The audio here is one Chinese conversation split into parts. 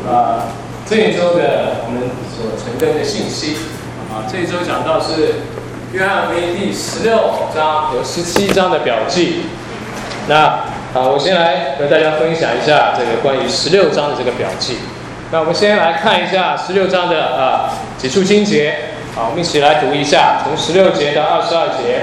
这一周的我们所承登的信息这一周讲到是约翰福音第16章有17章的表记。那我先来和大家分享一下这个关于16章的这个表记。那我们先来看一下16章的几处经节，我们一起来读一下，从16节到22节。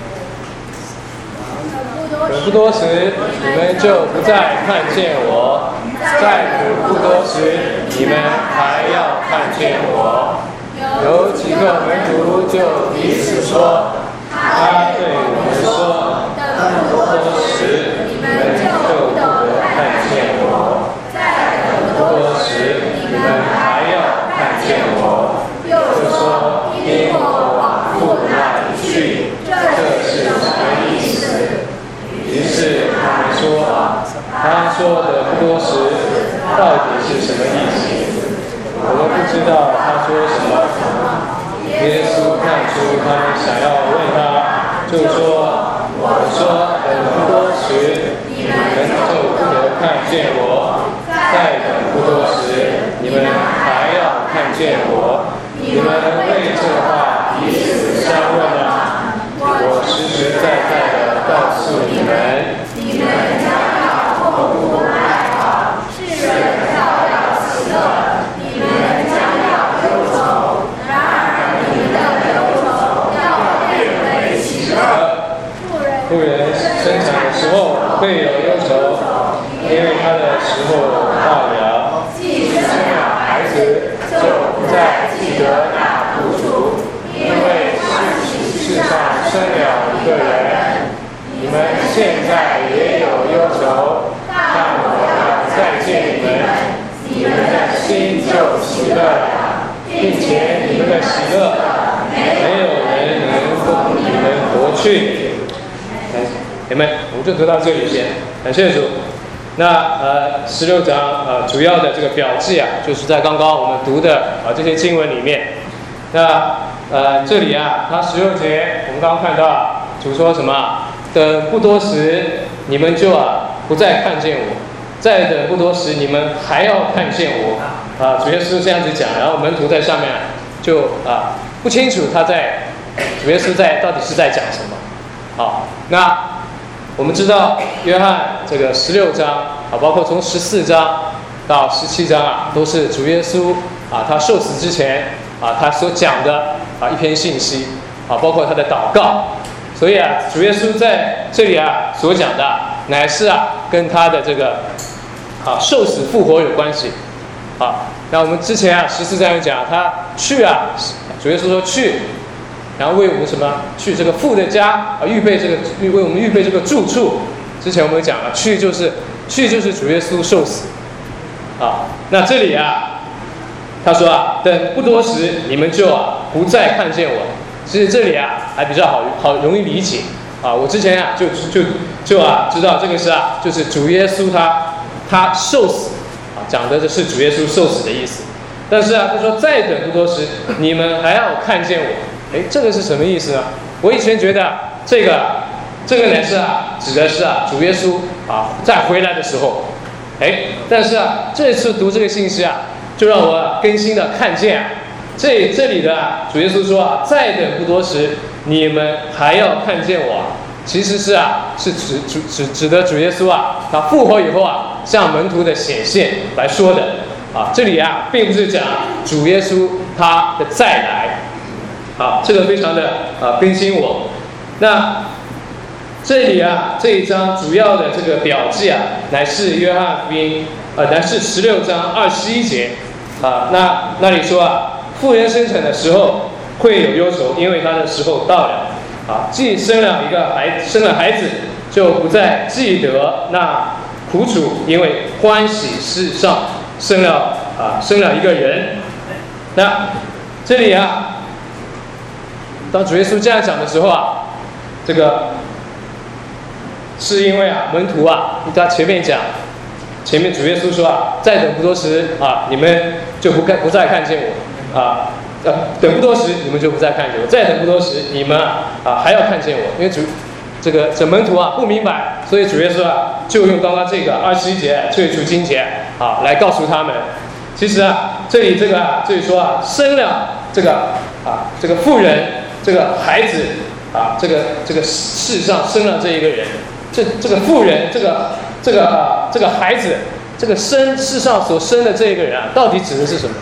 等不多时，你们就不再看见我；再等不多时，你们还要看见我。有几个门徒就彼此说：“他对我们说，等不多时，你们就不得看见我；再等不多时，你们还要看见我。”又说：“因我往父那里去，这是什么意思？”于是他们说：“他说的不多时，到底是什么意思？我们不知道他说什么。”耶稣看出他们想要问他，就说：“我说等不多时，你们就不得看见我；再等不多时，你们还要看见我。你们为这话彼此相问吗？我实实在在的告诉你们，你们将要痛苦哀嚎，世人照样喜乐，你们将要忧愁。然而你们的忧愁要变为喜乐。妇人生产的时候会有忧愁，因为她的时候到了。既生了孩子，就不再记得那苦楚，因为世上生了一个人。你们现在也有忧愁，但我要再见你们，你们的心就喜乐了，并且你们的喜乐没有人能从你们夺去。姐妹，我们就读到这里先，感谢主。那16章主要的这个表记就是在刚刚我们读的这些经文里面。那这里他16节我们刚刚看到主说什么？等不多时，你们就不再看见我；再等不多时，你们还要看见我。主耶稣这样子讲，然后门徒在上面就不清楚主耶稣到底是在讲什么。好，那我们知道约翰这个16章包括从14章到17章都是主耶稣他受死之前他所讲的一篇信息包括他的祷告。所以主耶稣在这里所讲的乃是跟他的这个受死复活有关系。那我们之前14章有讲他去主耶稣说去，然后为我们什么去这个父的家预备为我们预备这个住处。之前我们讲了去就是主耶稣受死那这里他说等不多时，你们就不再看见我。其实这里还比较好容易理解我之前就知道这个是就是主耶稣他受死讲的是主耶稣受死的意思。但是他说再等不多时，你们还要看见我。这个是什么意思呢？我以前觉得这个乃是指的是主耶稣再回来的时候。但是这次读这个信息就让我更新的看见这里的主耶稣说再等不多时，你们还要看见我。其实是指的主耶稣他复活以后向门徒的显现来说的这里并不是讲主耶稣他的再来。这个非常的更新我。那这里这一章主要的这个表记乃是约翰福音乃是16章21节那里说妇人生产的时候会有忧愁，因为她的时候到了既生了孩子，就不再记得那苦楚，因为欢喜世上生了一个人。那这里当主耶稣这样讲的时候这个是因为门徒他前面主耶稣说再等不多时你们就不再看见我等不多时你们就不再看见我；再等不多时你们还要看见我。因为这门徒不明白，所以主耶稣就用刚刚这个21节最初经节来告诉他们其实啊，这里说啊，生了这个妇人，这个孩子啊，这个世上生了这一个人，这个妇人，这个孩子，这个世上所生的这一个人啊，到底指的是什么？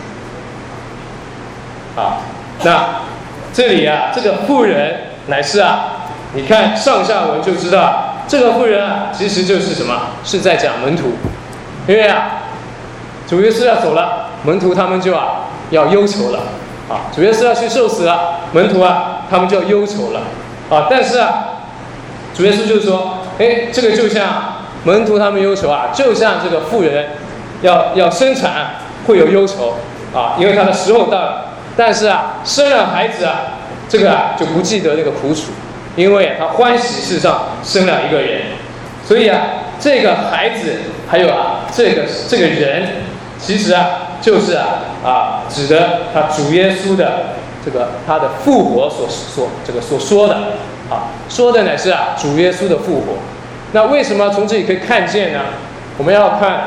啊，那这里啊，这个妇人乃是啊，你看上下文就知道，这个妇人啊，其实就是什么？是在讲门徒，因为啊，主耶稣要走了，门徒他们就要忧愁了啊，主耶稣要去受死了，门徒啊他们就要忧愁了啊，但是啊，主耶稣就说，这个就像门徒他们忧愁啊，就像这个妇人要生产会有忧愁啊，因为她的时候到了。但是啊，生了孩子啊，这个啊就不记得那个苦楚，因为他欢喜世上生了一个人，所以啊，这个孩子还有啊这个人，其实啊就是指的他主耶稣的他的复活所说的啊，说的乃是啊主耶稣的复活。那为什么从这里可以看见呢？我们要看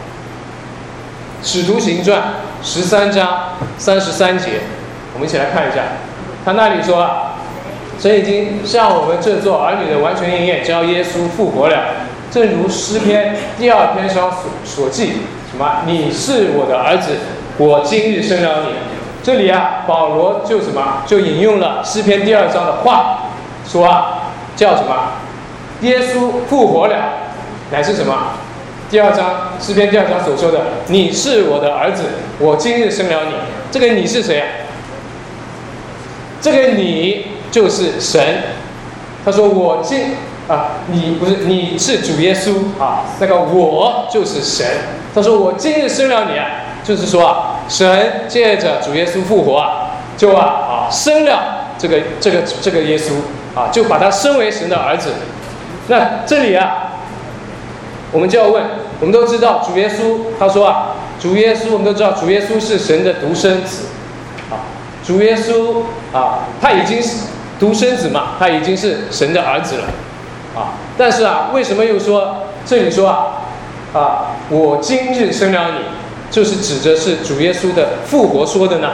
《使徒行传》13章33节，我们一起来看一下。他那里说啊，神已经向我们这做儿女的完全应验，叫耶稣复活了，正如诗篇第2篇上所记，什么？你是我的儿子，我今日生了你。这里啊，保罗就什么？就引用了诗篇第2章的话，说啊，叫什么？耶稣复活了，乃是什么？第2章诗篇第2章所说的，你是我的儿子，我今日生了你。这个你是谁啊？这个你就是神。他说你是主耶稣啊，那个我就是神。他说我今日生了你啊，就是说啊，神借着主耶稣复活啊，就生了这个耶稣啊，就把他升为神的儿子。那这里啊，我们就要问，我们都知道主耶稣，他说啊，主耶稣我们都知道主耶稣是神的独生子啊，主耶稣啊，他已经是独生子嘛，他已经是神的儿子了啊。但是啊，为什么又说这里说我今日生了你，就是指的是主耶稣的复活说的呢？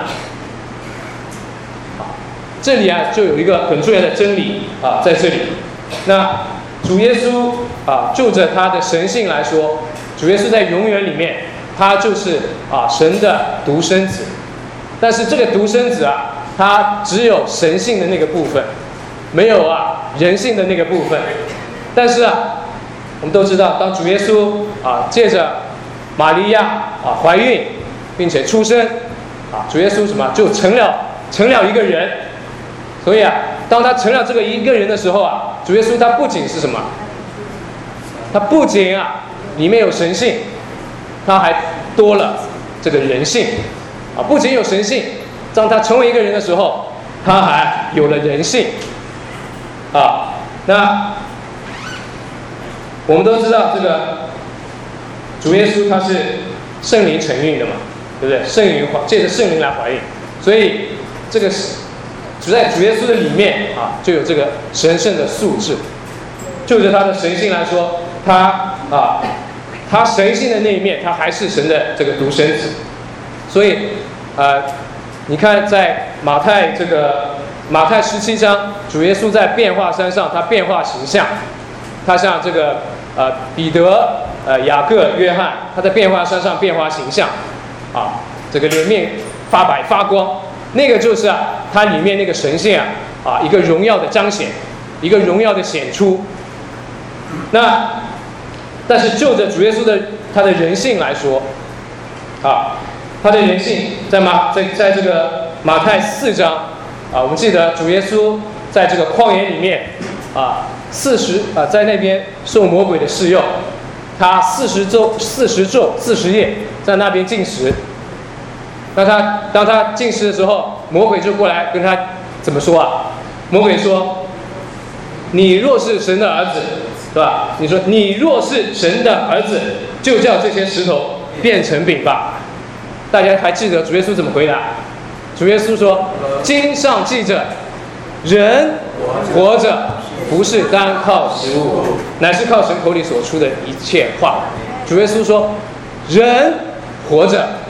这里啊，就有一个很重要的真理啊，在这里。那主耶稣就着他的神性来说，主耶稣在永远里面，他就是神的独生子。但是这个独生子啊，他只有神性的那个部分，没有人性的那个部分。但是我们都知道，当主耶稣借着玛利亚怀孕，并且出生主耶稣什么就成了一个人。所以当他成了这个一个人的时候主耶稣他不仅是什么？他不仅里面有神性，他还多了这个人性不仅有神性，当他成为一个人的时候，他还有了人性那我们都知道这个主耶稣他是圣灵承孕的嘛，对不对？借着圣灵来怀孕，所以这个在主耶稣的里面就有这个神圣的素质。就着他的神性来说，他神性的那一面，他还是神的这个独生子。所以你看在马太17章，主耶稣在变化山上，他变化形象，他像这个彼得、雅各、约翰，他在变化山上变化形象这个脸面发白发光，那个就是他里面那个神性一个荣耀的彰显，一个荣耀的显出。但是就着主耶稣的他的人性来说他的人性在这个马太4章我们记得主耶稣在这个旷野里面在那边受魔鬼的试诱，他40夜在那边禁食。那当他禁食的时候，魔鬼就过来跟他怎么说魔鬼说：“你若是神的儿子，对吧？你说你若是神的儿子，就叫这些石头变成饼吧。”大家还记得主耶稣怎么回答？主耶稣说：“经上记着，人活着不是单靠食物，乃是靠神口里所出的一切话。”主耶稣说：“人活着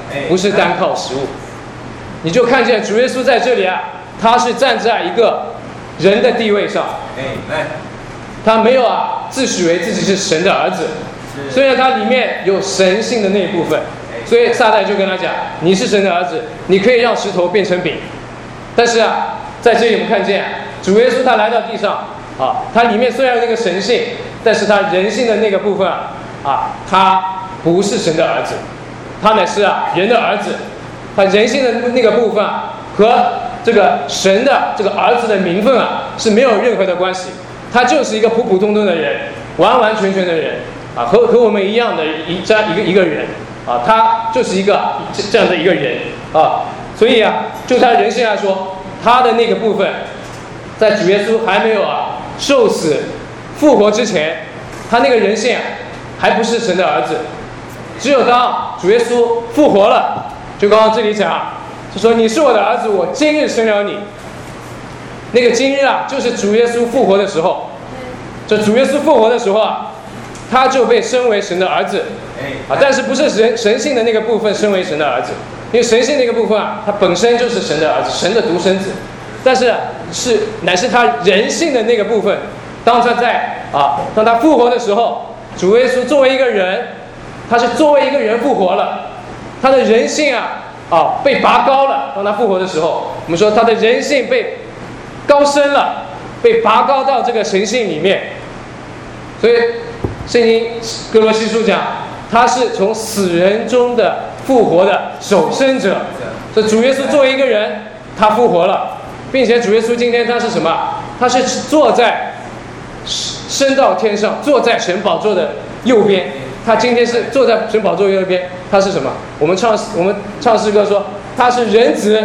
不是单靠食物。你就看见主耶稣在这里啊，他是站在一个人的地位上，他没有自诩为自己是神的儿子，虽然他里面有神性的那一部分，所以撒旦就跟他讲，你是神的儿子，你可以让石头变成饼。但是在这里我们看见主耶稣他来到地上他里面虽然有那个神性，但是他人性的那个部分他不是神的儿子，他乃是人的儿子，他人性的那个部分和这个神的这个儿子的名分是没有任何的关系，他就是一个普普通通的人，完完全全的人和我们一样的一个人他就是一个这样的一个人所以就他人性来说，他的那个部分在主耶稣还没有受死复活之前，他那个人性还不是神的儿子。只有当主耶稣复活了，就刚刚这里讲，就说你是我的儿子，我今日生了你。那个今日就是主耶稣复活的时候。这主耶稣复活的时候他就被升为神的儿子但是不是神性的那个部分升为神的儿子，因为神性那个部分他本身就是神的儿子，神的独生子。但是乃是他人性的那个部分，当他复活的时候，主耶稣作为一个人，他是作为一个人复活了，他的人性被拔高了。当他复活的时候，我们说他的人性被高升了，被拔高到这个神性里面。所以圣经哥罗西书讲，他是从死人中的复活的首生者。所以主耶稣作为一个人，他复活了，并且主耶稣今天他是什么？他是坐在升到天上，坐在神宝座的右边。他今天是坐在神宝座右边，他是什么？我们唱诗歌说他是人子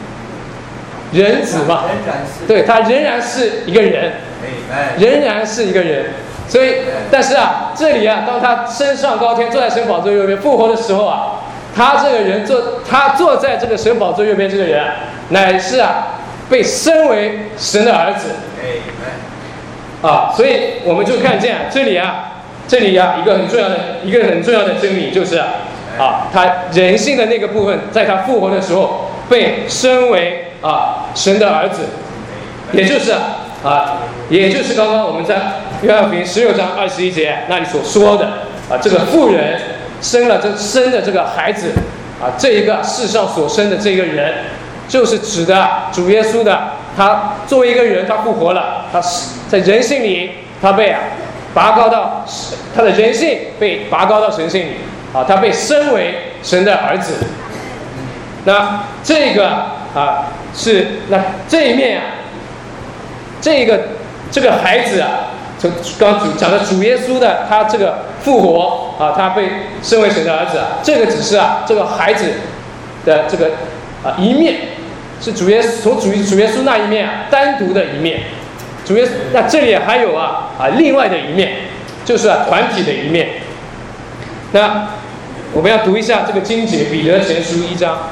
嘛，对，他仍然是一个人，仍然是一个人。所以但是这里当他升上高天，坐在神宝座右边复活的时候他这个人他坐在这个神宝座右边，这个人乃是被升为神的儿子所以我们就看见这里一个很重要的真理，就是他人性的那个部分在他复活的时候被升为神的儿子，也就是刚刚我们在约翰福音16章21节那里所说的这个妇人生的这个孩子这一个世上所生的这个人，就是指的主耶稣的。他作为一个人，他复活了，他在人性里他被拔高到他的人性被拔高到神性里他被升为神的儿子。那这个是这一面这个孩子刚讲的主耶稣的他这个复活他被升为神的儿子这个只是这个孩子的这个一面，是主耶稣那一面单独的一面。那这里还有另外的一面，就是团体的一面。那我们要读一下这个经节，彼得前书1章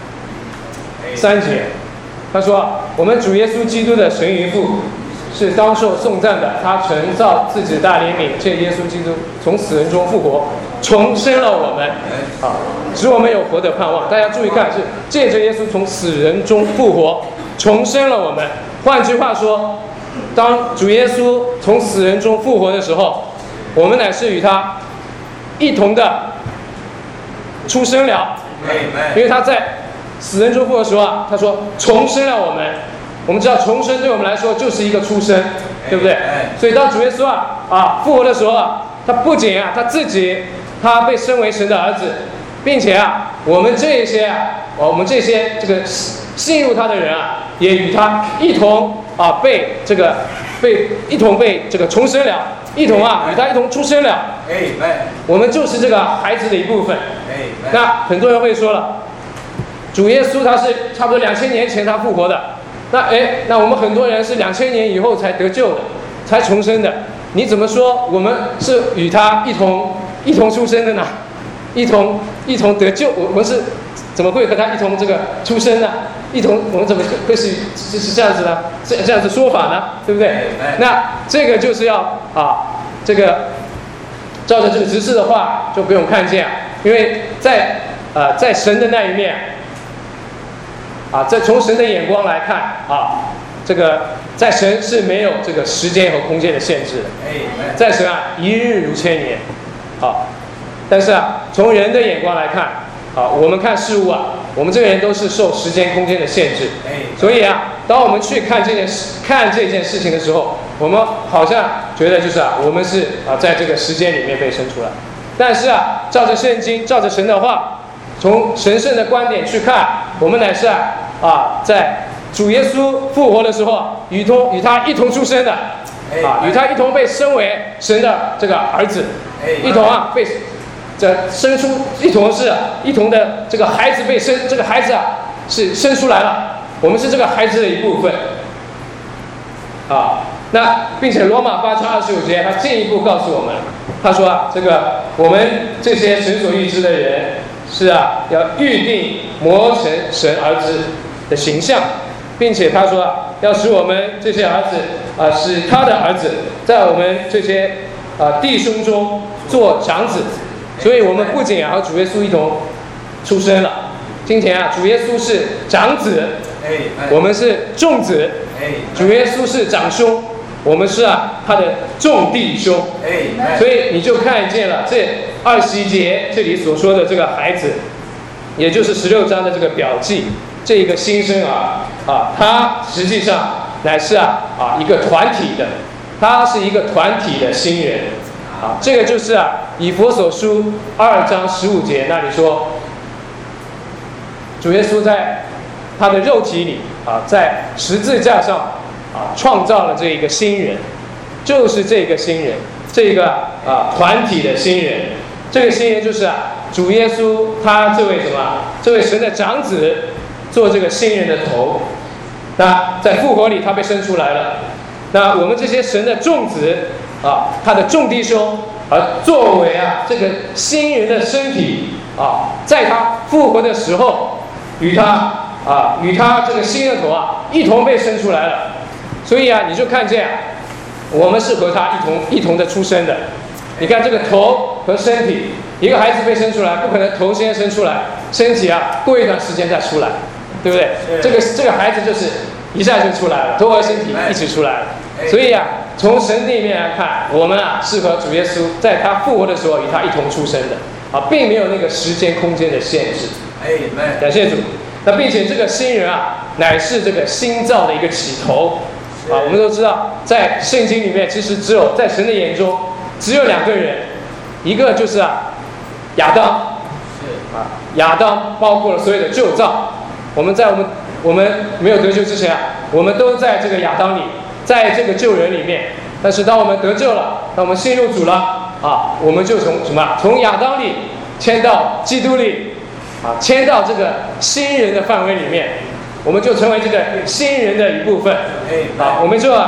3节，他说我们主耶稣基督的神与父是当受颂赞的，他承造自己的大怜悯，借耶稣基督从死人中复活，重生了我们使我们有活的盼望。大家注意看，是借着耶稣从死人中复活，重生了我们。换句话说，当主耶稣从死人中复活的时候，我们乃是与他一同的出生了，因为他在死人中复活的时候他说重生了我们。我们知道重生对我们来说就是一个出生，对不对？所以当主耶稣复活的时候他不仅他自己他被升为神的儿子，并且我们这些这个信入他的人也与他一同被这个重生了，一同与他一同出生了。我们就是这个孩子的一部分。那很多人会说了，主耶稣他是差不多2000年前他复活的。那我们很多人是2000年以后才得救的，才重生的。你怎么说我们是与他一同出生的呢？一同得救，我们是怎么会和他一同这个出生呢？我们怎么会是这样子呢？这样子说法呢？对不对？那这个就是要这个照着这个执事的话就不用看见因为在在神的那一面从神的眼光来看这个在神是没有这个时间和空间的限制的，在神一日如千年但是从人的眼光来看我们看事物我们这个人都是受时间空间的限制，所以当我们去看这件事情的时候，我们好像觉得就是我们是在这个时间里面被生出来，但是照着圣经，照着神的话，从神圣的观点去看，我们乃是在主耶稣复活的时候与他一同出生的与他一同被升为神的这个儿子，一同被生出，一同的这个孩子被生，这个孩子是生出来了，我们是这个孩子的一部分那并且罗马8章25节他进一步告诉我们，他说这个我们这些神所预知的人是要预定磨成神儿子的形象，并且他说要使我们这些儿子使他的儿子在我们这些弟兄中做长子，所以我们不仅和主耶稣一同出生了，今天主耶稣是长子，我们是众子，主耶稣是长兄，我们是他的众弟兄，所以你就看见了这21节这里所说的这个孩子，也就是16章的这个表记，这一个新生他实际上乃是一个团体的，他是一个团体的新人这个就是以弗所书2章15节那里说，主耶稣在他的肉体里在十字架上创造了这一个新人，就是这个新人，这个团体的新人，这个新人就是主耶稣他这位神的长子做这个新人的头，那在复活里他被生出来了，那我们这些神的众子他的众弟兄作为这个新人的身体在他复活的时候与他这个新的头一同被生出来了，所以你就看见我们是和他一同的出生的。你看这个头和身体，一个孩子被生出来，不可能头先生出来，身体过一段时间再出来，对不对？这个孩子就是一下就出来了，头和身体一起出来了。所以从神的一面来看，我们是和主耶稣在他复活的时候与他一同出生的并没有那个时间空间的限制。感谢主。那并且这个新人乃是这个新造的一个起头我们都知道，在圣经里面其实只有在神的眼中只有2个人，一个就是亚当亚当包括了所有的旧造，我们没有得救之前我们都在这个亚当里，在这个旧人里面，但是当我们得救了，当我们信入主了我们就从亚当里迁到基督里迁到这个新人的范围里面，我们就成为这个新人的一部分我们就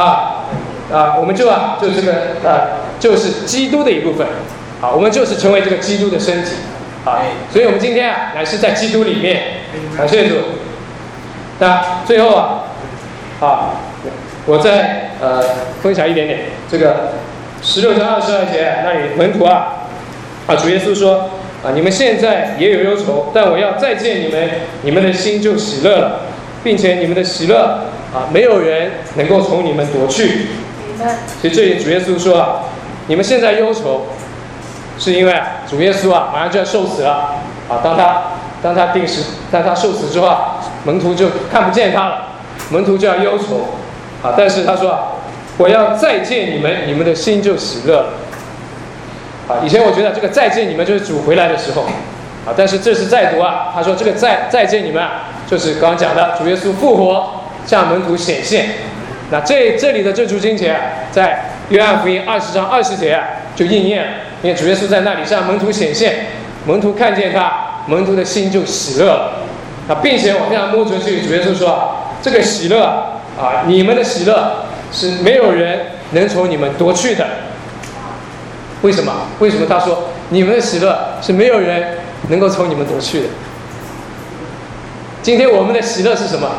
就这个就是基督的一部分我们就是成为这个基督的身体所以我们今天乃是在基督里面，感谢主。那最后我再分享一点点这个16章22节那里门徒主耶稣说你们现在也有忧愁，但我要再见你们，你们的心就喜乐了，并且你们的喜乐没有人能够从你们夺去。所以这里主耶稣说你们现在忧愁，是因为主耶稣马上就要受死了当他受死之后门徒就看不见他了，门徒就要忧愁但是他说我要再见你们，你们的心就喜乐了以前我觉得这个再见你们就是主回来的时候但是这是再读他说这个再见你们就是刚刚讲的主耶稣复活向门徒显现。那这里的这主经节在约翰福音20章20节就应验了，因为主耶稣在那里向门徒显现，门徒看见他，门徒的心就喜乐了并且往下摸出去，主耶稣说这个喜乐你们的喜乐是没有人能从你们夺去的。为什么他说你们的喜乐是没有人能够从你们夺去的？今天我们的喜乐是什么？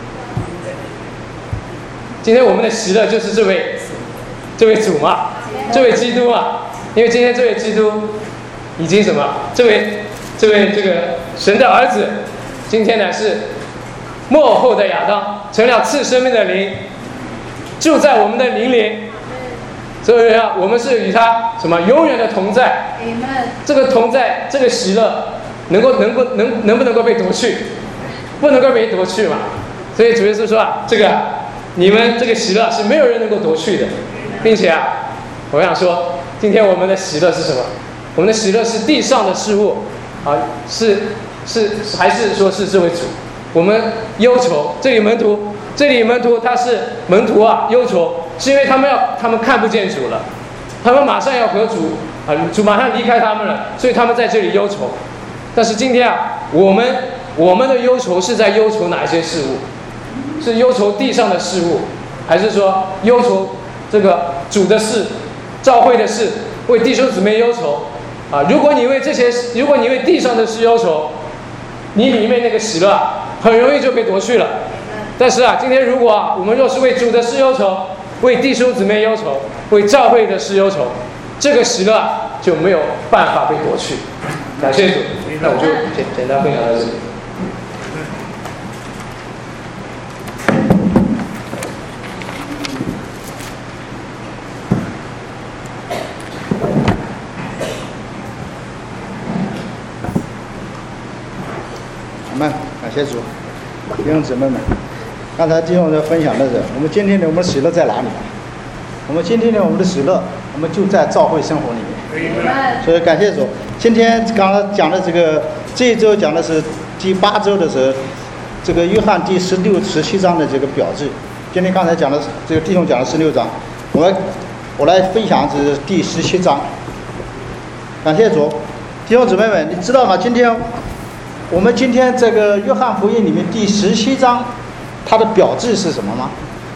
今天我们的喜乐就是这位主这位基督因为今天这位基督已经这位这位这个神的儿子，今天呢是末后的亚当，成了赐生命的灵，住在我们的灵里。所以啊，我们是与他什么永远的同在。这个同在，这个喜乐，能不能够被夺去？不能够被夺去嘛。所以主耶稣说啊，这个你们这个喜乐是没有人能够夺去的，并且啊，我想说，今天我们的喜乐是什么？我们的喜乐是地上的事物啊，还是说是这位主？我们忧愁，这里门徒他是门徒啊，忧愁是因为他们看不见主了，他们马上要和主啊，主马上离开他们了，所以他们在这里忧愁。但是今天啊，我们的忧愁是在忧愁哪一些事物？是忧愁地上的事物，还是说忧愁这个主的事、教会的事，为弟兄姊妹忧愁啊？如果你为地上的事忧愁，你里面那个喜乐很容易就被夺去了。但是啊，今天如果我们若是为主的事忧愁，为弟兄姊妹忧愁，为教会的事忧愁，这个喜乐就没有办法被夺去。感谢主，那我就简单分享到这里。 感谢主，弟兄姊妹们，刚才弟兄在分享的是，我们今天的我们喜乐在哪里？我们今天的我们的喜乐，我们就在教会生活里面。所以感谢主。今天刚刚讲的这一周讲的是第8周的时候，这个约翰第16、17章的这个表志。今天刚才讲的这个弟兄讲的16章，我来分享这是第17章。感谢主，弟兄姊妹们，你知道吗？我们今天这个约翰福音里面第17章，它的表志是什么吗？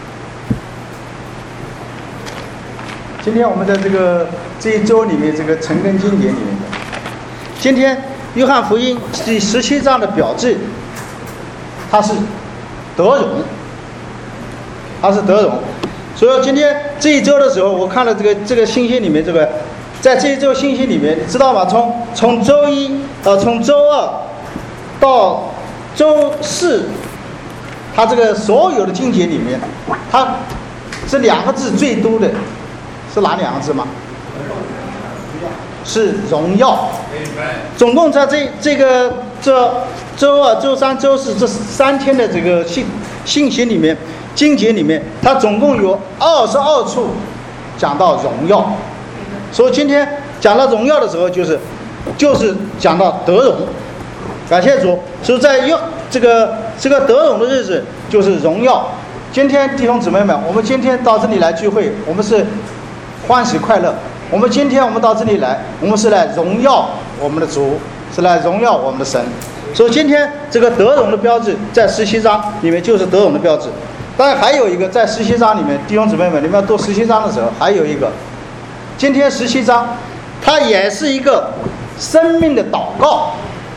今天我们的这一周里面这个陈根经典里面的，今天约翰福音第17章的表志，它是得荣，所以今天这一周的时候，我看了这个信息里面在这一周信息里面，你知道吗？从周一从周二到周四，它这个所有的经节里面，它这2个字最多的是哪2个字吗？是荣耀。总共在这周二、周三、周四这3天的这个信息里面，经节里面，它总共有22处讲到荣耀。所以今天讲到荣耀的时候，就是讲到得荣。感谢主，所以在这个得荣的日子就是荣耀。今天弟兄姊妹们，我们今天到这里来聚会，我们是欢喜快乐。今天我们到这里来，我们是来荣耀我们的主，是来荣耀我们的神。所以今天这个得荣的标志在17章里面就是得荣的标志。当然还有一个在17章里面，弟兄姊妹们，你们要读17章的时候，还有一个，今天17章它也是一个生命的祷告。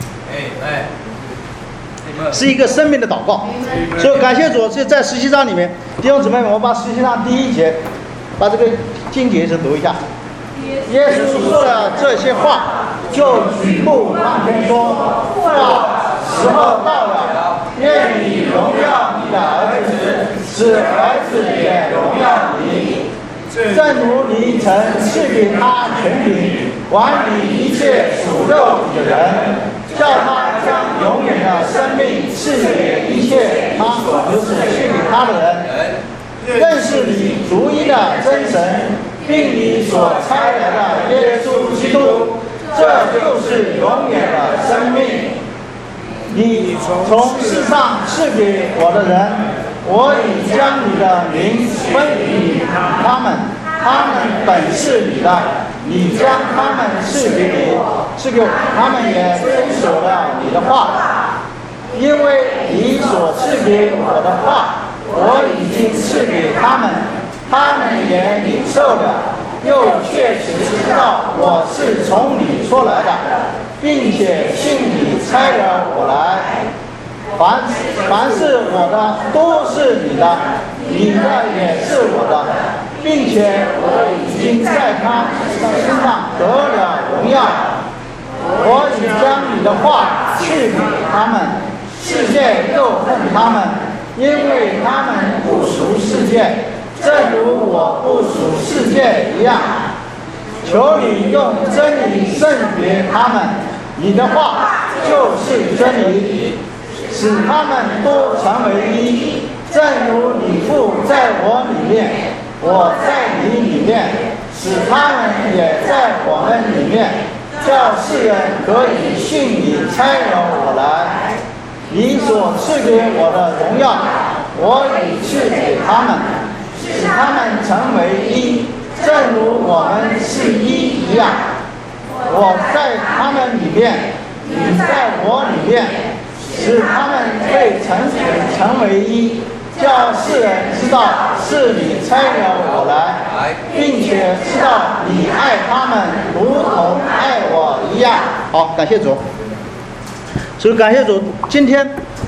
是一个生命的祷告。所以感谢主，在17章里面，弟兄姊妹们，我把17章第1节把这个经节是读一下。耶稣说了这些话，就举目望天说：父啊，时候到了，愿你荣耀你的儿子，使儿子也荣耀你，正如你曾赐给他权柄，管理一切属肉体的人，叫他将永远的生命赐给一切他就是赐给他的人，认识你独一的真神，并你所差来的耶稣基督，这就是永远的生命。你从世上赐给我的人，我已将你的名分予他们，他们本是你的，你将他们赐给我，他们也遵守了你的话，因为你所赐给我的话，我已经赐给他们，他们也领受了，又确实知道我是从你出来的，并且信你差了我来。凡是我的都是你的，你的也是我的，并且我已经在他身上得了荣耀。 我已将你的话赐给他们，世界又恨他们，因为他们不属世界，正如我不属世界一样。求你用真理圣别他们，你的话就是真理，使他们都成为一，正如你父在我里面，我在你里面，使他们也在我们里面，叫世人可以信你差遣我来。你所赐给我的荣耀，我已赐给他们，使他们成为一，正如我们是一一样。我在他们里面，你在我里面，使他们被成为一，叫世人知道是你差遣我来，并且知道你爱他们如同爱我一样。好，感谢主。所以感谢主，今天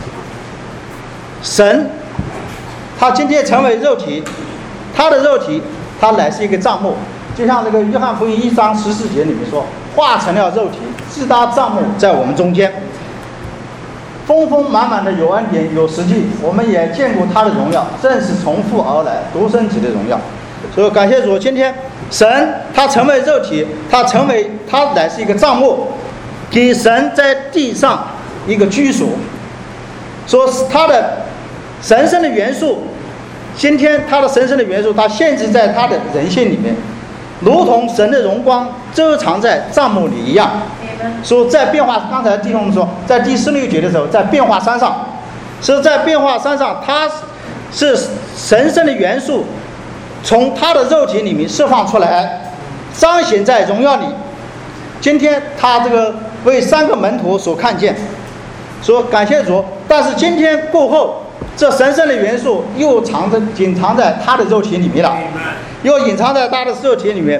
神他今天成为肉体，他的肉体他乃是一个帐幕，就像这个约翰福音1章14节里面说，化成了肉体，自搭帐幕在我们中间，丰丰满满的有恩典有实际，我们也见过他的荣耀，正是从父而来独生子的荣耀。所以感谢主，今天神他成为肉体，他乃是一个帐幕，给神在地上一个居所，说他的神圣的元素，今天他的神圣的元素，他限制在他的人性里面，如同神的荣光遮藏在帐幕里一样。说在变化，刚才弟兄们说，在第16节的时候，在变化山上，是在变化山上，它是神圣的元素从他的肉体里面释放出来，彰显在荣耀里。今天他这个为3个门徒所看见，说感谢主，但是今天过后，这神圣的元素又隐藏在他的肉体里面了，又隐藏在他的肉体里面，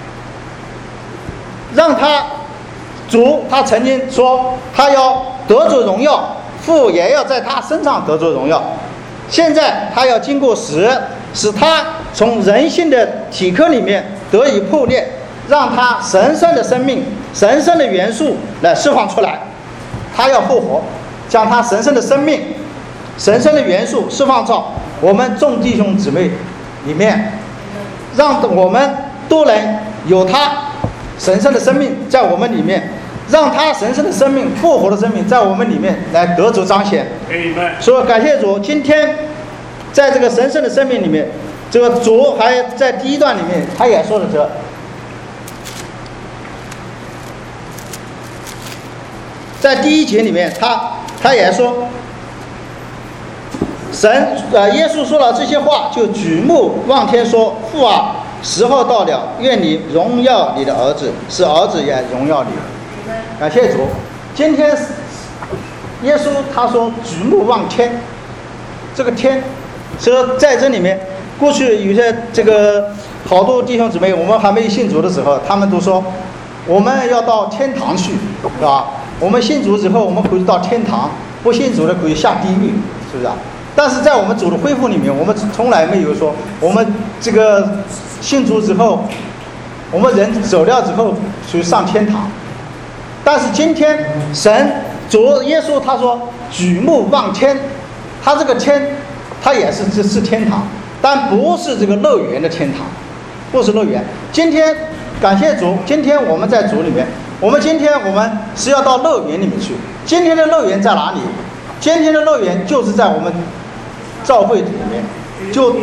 让他主他曾经说他要得着荣耀，父也要在他身上得着荣耀，现在他要经过死，使他从人性的体壳里面得以破裂，让他神圣的生命神圣的元素来释放出来，他要复活，将他神圣的生命神圣的元素释放到我们众弟兄姊妹里面，让我们都能有他神圣的生命在我们里面，让他神圣的生命复活的生命在我们里面来得着彰显。所以感谢主，今天在这个神圣的生命里面，这个主还在第1段里面他也说了这，在第1节里面他也说，耶稣说了这些话，就举目望天说，父啊，时候到了，愿你荣耀你的儿子，使儿子也荣耀你。感谢主，今天耶稣他说举目望天，这个天说在这里面，过去有些这个好多弟兄姊妹，我们还没信主的时候，他们都说我们要到天堂去，是吧？我们信主之后，我们可以到天堂，不信主的可以下地狱，是不是啊？但是在我们主的恢复里面，我们从来没有说我们这个信主之后，我们人走了之后去上天堂。但是今天神主耶稣他说举目望天，他这个天他也是天堂，但不是这个乐园的天堂，不是乐园。今天感谢主，今天我们在主里面，今天我们是要到乐园里面去。今天的乐园在哪里？今天的乐园就是在我们教会里面，就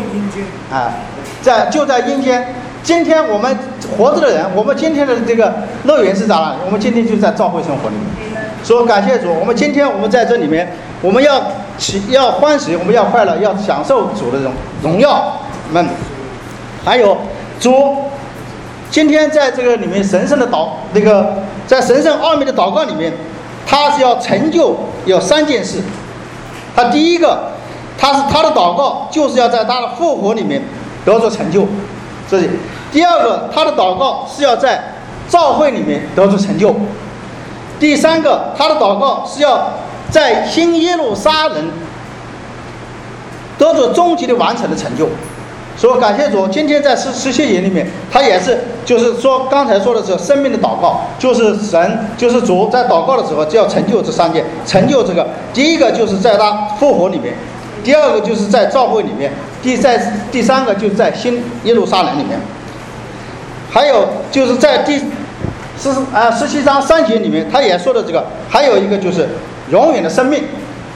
在阴间。今天我们活着的人，我们今天的这个乐园是在哪里？我们今天就在教会生活里面。所以感谢主，今天我们在这里面，我们要欢喜，我们要快乐，要享受主的荣耀们。还有主今天在这个里面神圣的在神圣奥秘的祷告里面，他是要成就有3件事。他第一个，他的祷告就是要在他的复活里面得着成就。第二个，他的祷告是要在教会里面得着成就。第3个，他的祷告是要在新耶路撒冷得着终极的完成的成就。 所以感谢主，今天在17节里面，他也是就是说刚才说的是生命的祷告，就是神就是主在祷告的时候就要成就这3件，成就这个第一个就是在他复活里面，第二个就是在召会里面，第三个就是在新耶路撒冷里面，还有就是在17章3节里面，他也说的这个，还有一个就是永远的生命。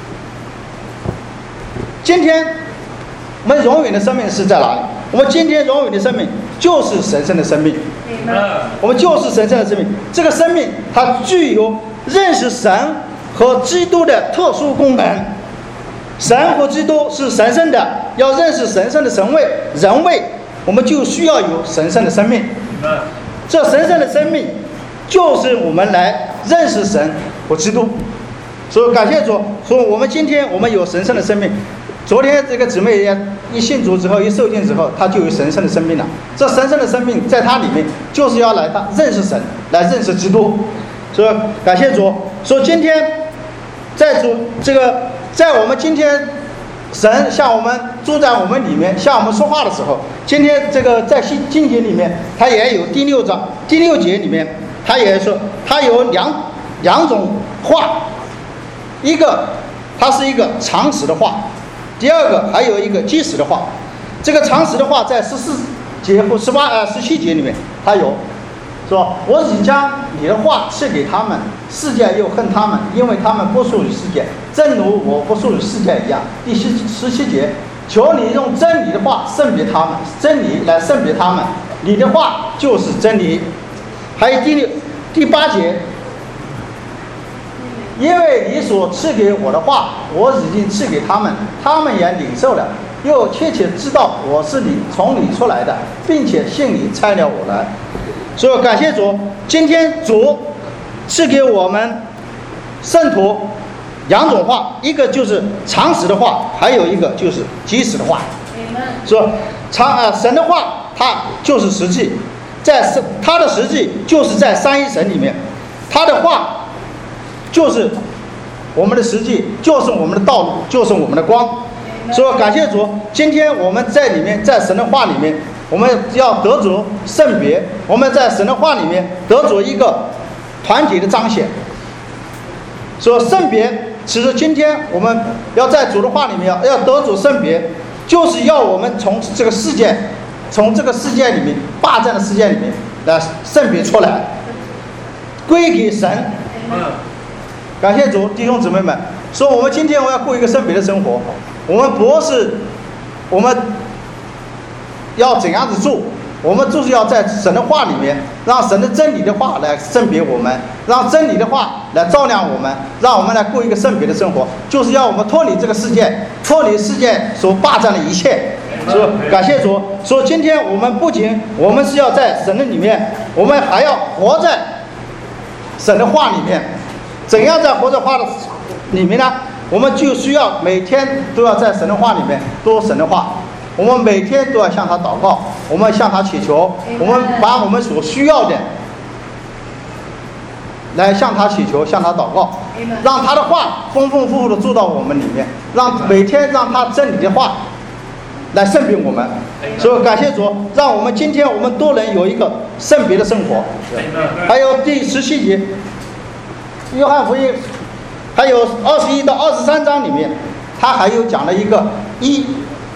今天我们永远的生命是在哪里？我们今天永远的生命就是神圣的生命，我们就是神圣的生命。这个生命它具有认识神和基督的特殊功能。神和基督是神圣的，要认识神圣的神位人位，我们就需要有神圣的生命。这神圣的生命就是我们来认识神和基督。所以感谢主，说我们今天我们有神圣的生命。昨天这个姊妹也一信主之后，一受浸之后，她就有神圣的生命了。这神圣的生命在她里面，就是要来她认识神，来认识基督。所以感谢主，说今天在我们今天神向我们住在我们里面，向我们说话的时候，今天这个在经节里面，它也有第6节里面，它也说它有两种话，一个它是一个常识的话。第二个还有一个即时的话，这个常识的话在14节或17节里面，它有说：“我已将你的话赐给他们，世界又恨他们，因为他们不属于世界，正如我不属于世界一样。”第17节，求你用真理的话圣别他们，真理来圣别他们，你的话就是真理。还有第8节。因为你所赐给我的话，我已经赐给他们，他们也领受了，又切切知道我是从你出来的，并且信你差了我来。所以感谢主，今天主赐给我们圣徒2种话，一个就是常识的话，还有一个就是即时的话。说神的话，它就是实际，它的实际就是在三一神里面，它的话就是我们的实际，就是我们的道路，就是我们的光。所以感谢主，今天我们在里面，在神的话里面，我们要得着圣别，我们在神的话里面得着一个团体的彰显。所以圣别，其实今天我们要在主的话里面要得着圣别，就是要我们从这个世界里面霸占的世界里面来圣别出来，归给神。感谢主，弟兄姊妹们，说我们今天我要过一个圣别的生活，我们不是我们要怎样子做，我们就是要在神的话里面，让神的真理的话来圣别我们，让真理的话来照亮我们，让我们来过一个圣别的生活，就是要我们脱离这个世界，脱离世界所霸占的一切。说感谢主，说今天我们不仅我们是要在神的里面，我们还要活在神的话里面。怎样在活着话的里面呢？我们就需要每天都要在神的话里面多神的话，我们每天都要向他祷告，我们向他祈求，我们把我们所需要的来向他祈求，向他祷告，让他的话丰丰富富的住到我们里面，每天让他真理的话来圣别我们。所以感谢主，让我们今天我们都能有一个圣别的生活。还有第17节约翰福音还有21到23章里面，他还有讲了一个一。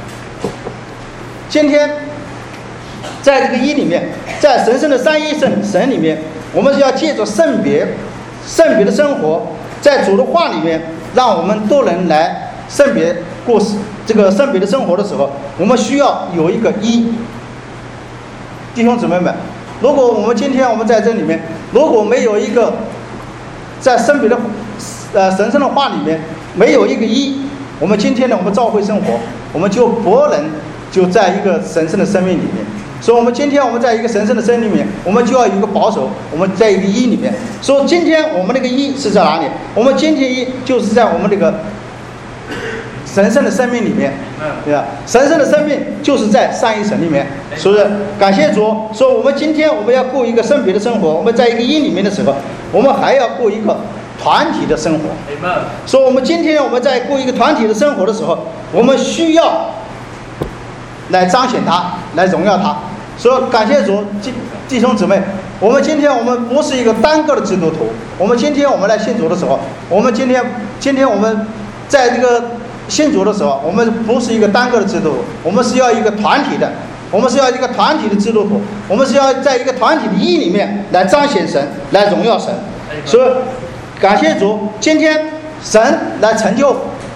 今天在这个一里面，在神圣的三一神里面，我们是要借着圣别的生活，在主的话里面，让我们都能来圣别过这个圣别的生活的时候，我们需要有一个一。弟兄姊妹们，如果我们今天我们在这里面，如果没有一个在圣别的神圣的话里面没有一个一，我们今天呢，我们教会生活，我们就不能就在一个神圣的生命里面。所以我们今天我们在一个神圣的生命里面，我们就要有一个保守，我们在一个一里面。所以今天我们那个一是在哪里？我们今天一就是在我们这个神圣的生命里面，对吧？神圣的生命就是在三一神里面。所以感谢主，说我们今天我们要过一个圣别的生活，我们在一个一里面的时候，我们还要过一个团体的生活。所以我们今天我们在过一个团体的生活的时候，我们需要来彰显他，来荣耀他。所以感谢主，弟兄姊妹，我们今天我们不是一个单个的基督徒。我们今天我们来信主的时候，我们今天我们在这个信主的时候，我们不是一个单个的基督徒，我们是要一个团体的，我们是要一个团体的基督徒，我们是要在一个团体的意义里面来彰显神，来荣耀神。所以感谢主，今天神来成就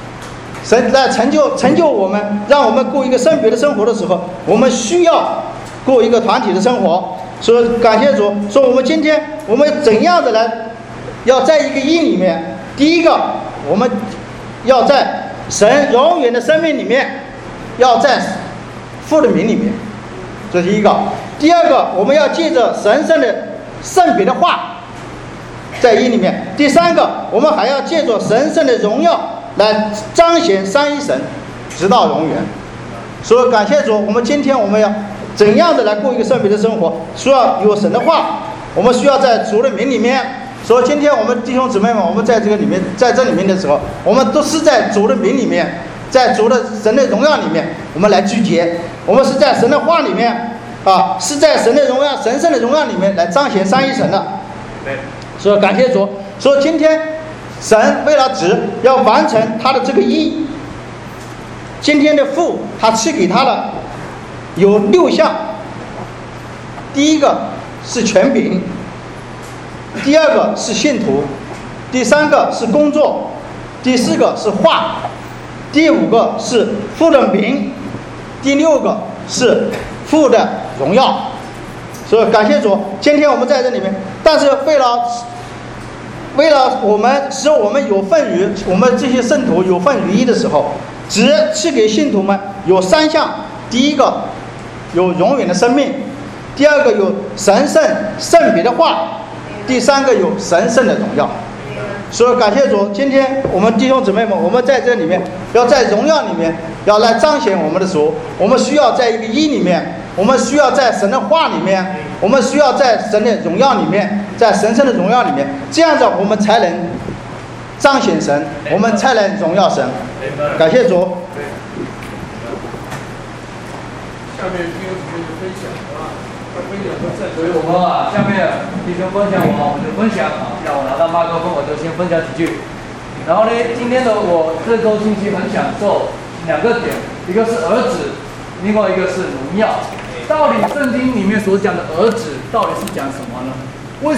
我们，让我们过一个圣别的生活的时候，我们需要过一个团体的生活。所以感谢主，说我们今天我们怎样的来，要在一个意里面。第一个，我们要在神永远的生命里面，要在父的名里面，这是一个。第二个，我们要借着神圣的圣别的话在意里面。第三个，我们还要借着神圣的荣耀来彰显三一神直到永远。所以感谢主，我们今天我们要怎样的来过一个圣别的生活，需要有神的话，我们需要在主的名里面。所以今天我们弟兄姊妹们，我们在这个里面，在这里面的时候，我们都是在主的名里面，在主的神的荣耀里面，我们来聚集。我们是在神的话里面啊，是在神的荣耀、神圣的荣耀里面来彰显三一神的。所以感谢主。所以今天神为了子要完成他的这个义，今天的父他赐给他的有6项。第一个是权柄，第二个是信徒，第三个是工作，第四个是话，第5个是父的名，第6个是父的荣耀。所以感谢主，今天我们在这里面，但是为了我们使我们有份于我们这些圣徒有份于一的时候，只赐给信徒们有3项。第一个有永远的生命，第二个有神圣圣别的话，第三个有神圣的荣耀。所以感谢主，今天我们弟兄姊妹们，我们在这里面要在荣耀里面要来彰显我们的主。我们需要在一个义里面，我们需要在神的话里面，我们需要在神的荣耀里面，在神圣的荣耀里面，这样子我们才能彰显神，我们才能荣耀神。感谢主。 下面弟兄姊妹的分享啊，所以我们下面弟兄分享我的分享啊，让我拿到麦克风，我就先分享几句。然后呢，今天的我这周星期很享受2个点，一个是儿子，另外一个是荣耀。到底圣经里面所讲的儿子到底是讲什么呢？